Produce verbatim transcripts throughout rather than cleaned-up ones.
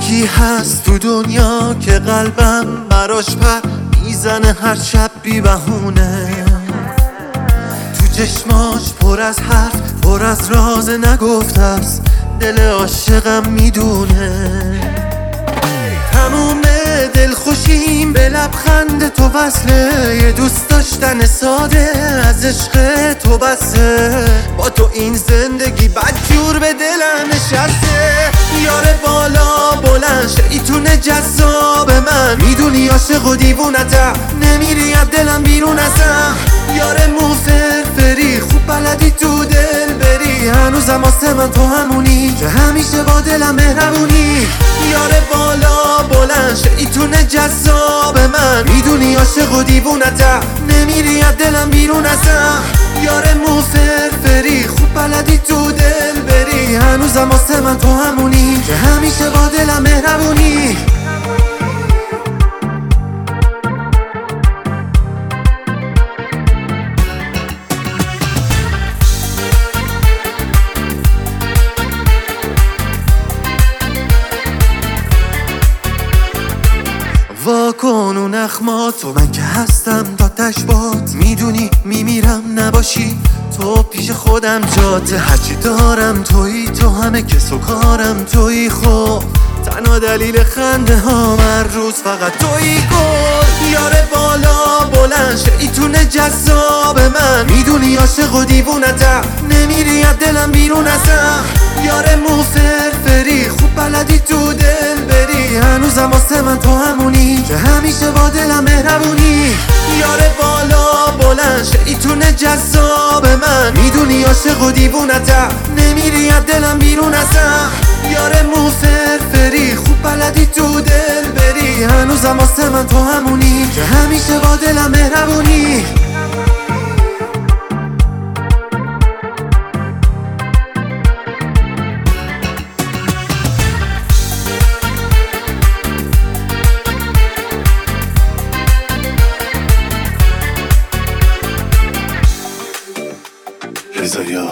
یکی هست تو دنیا که قلبم براش پر میزنه هر شب بی بهونه. تو چشماش پر از حرف، پر از راز نگفته است، دل عاشقم میدونه. تموم دل خوشیم به لبخند تو وصله، یه دوست داشتن ساده از عشق تو بسه. با تو این زندگی بدجور به دلم نشسته. یار بالا بلند شیطون جذاب من، میدونی عاشق و دیوونتم، نمیری از دلم بیرون ازم. یار موفرفری خوب بلدی تو دل بری، هنوزم واسه من تو همونی که همیشه با دلم مهربونی. یار بالا بلند شیطون جذاب من، میدونی عاشق و دیوونتم، نمیری از دلم بیرون ازم. یار موفرفری خوب بلدی تو دل بری، هنوزم واسه من تو همونی که همیشه با دلم مهربونی. واکن و نخماتو من که هستم تا تشبات، میدونی میمیرم نباشی تو پیش خودم جاته. هرچی دارم تویی، تو همه کس و کارم تویی، خب تنها دلیل خنده ها هر روز فقط تویی. گل یار بالا بلند شیطون جذاب من، میدونی عاشق و دیوونتم، نمیری از دلم بیرون ازم. یار موفرفری خوب بلدی تو دل بری، هنوزم واسه من تو همونی که همیشه با دلم مهربونی. یار بالا بلند شیطون جذاب من، میدونی عاشق و دیوونتم، نمیری از دلم بیرون ازم. یار موفرفری خوب بلدی تو دل بری، هنوزم واسه من تو همونی که همیشه با دلم مهربونی. رضایا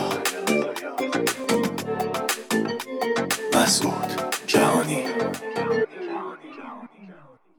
مسعود جهانی.